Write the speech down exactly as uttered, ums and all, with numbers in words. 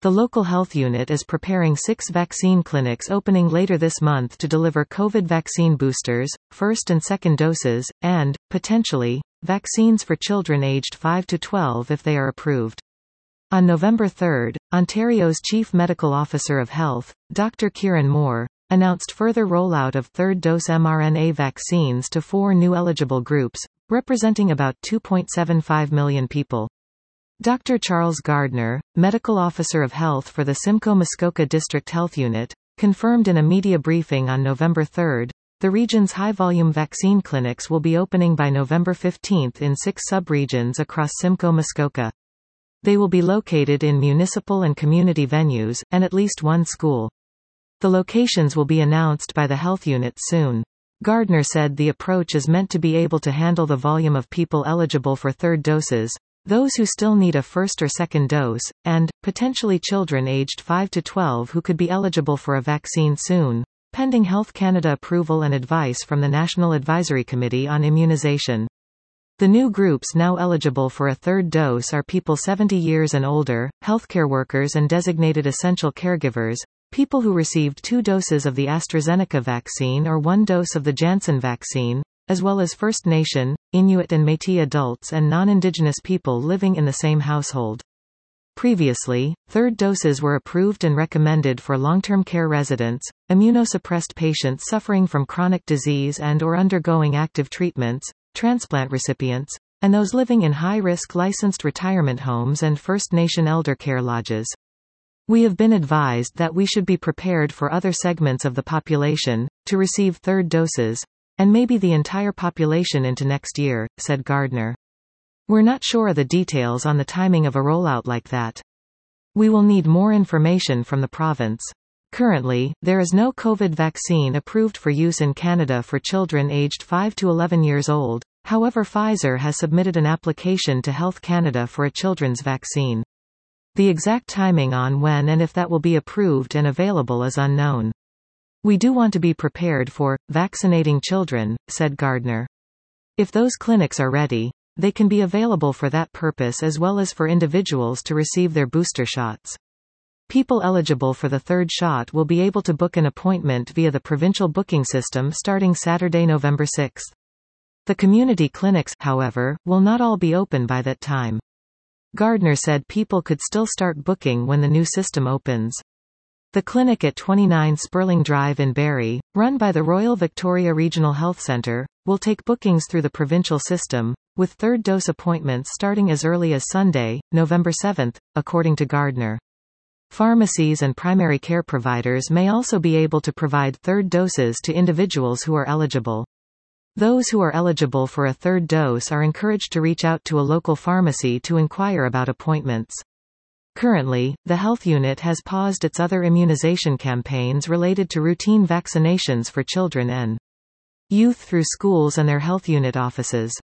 The local health unit is preparing six vaccine clinics opening later this month to deliver COVID vaccine boosters, first and second doses, and, potentially, vaccines for children aged five to twelve if they are approved. On November third, Ontario's Chief Medical Officer of Health, Doctor Kieran Moore, announced further rollout of third-dose mRNA vaccines to four new eligible groups, representing about two point seven five million people. Doctor Charles Gardner, Medical Officer of Health for the Simcoe-Muskoka District Health Unit, confirmed in a media briefing on November third, the region's high-volume vaccine clinics will be opening by November fifteenth in six sub-regions across Simcoe-Muskoka. They will be located in municipal and community venues, and at least one school. The locations will be announced by the health unit soon. Gardner said the approach is meant to be able to handle the volume of people eligible for third doses, those who still need a first or second dose, and, potentially children aged five to twelve who could be eligible for a vaccine soon, pending Health Canada approval and advice from the National Advisory Committee on Immunization. The new groups now eligible for a third dose are people seventy years and older, healthcare workers and designated essential caregivers, people who received two doses of the AstraZeneca vaccine or one dose of the Janssen vaccine, as well as First Nation, Inuit and Métis adults and non-Indigenous people living in the same household. Previously, third doses were approved and recommended for long-term care residents, immunosuppressed patients suffering from chronic disease and or undergoing active treatments, transplant recipients, and those living in high-risk licensed retirement homes and First Nation elder care lodges. We have been advised that we should be prepared for other segments of the population to receive third doses, and maybe the entire population into next year, said Gardner. We're not sure of the details on the timing of a rollout like that. We will need more information from the province. Currently, there is no COVID vaccine approved for use in Canada for children aged five to eleven years old, however Pfizer has submitted an application to Health Canada for a children's vaccine. The exact timing on when and if that will be approved and available is unknown. We do want to be prepared for vaccinating children, said Gardner. If those clinics are ready, they can be available for that purpose as well as for individuals to receive their booster shots. People eligible for the third shot will be able to book an appointment via the provincial booking system starting Saturday, November sixth. The community clinics, however, will not all be open by that time. Gardner said people could still start booking when the new system opens. The clinic at twenty-nine Sperling Drive in Barrie, run by the Royal Victoria Regional Health Centre, will take bookings through the provincial system, with third dose appointments starting as early as Sunday, November seventh, according to Gardner. Pharmacies and primary care providers may also be able to provide third doses to individuals who are eligible. Those who are eligible for a third dose are encouraged to reach out to a local pharmacy to inquire about appointments. Currently, the health unit has paused its other immunization campaigns related to routine vaccinations for children and youth through schools and their health unit offices.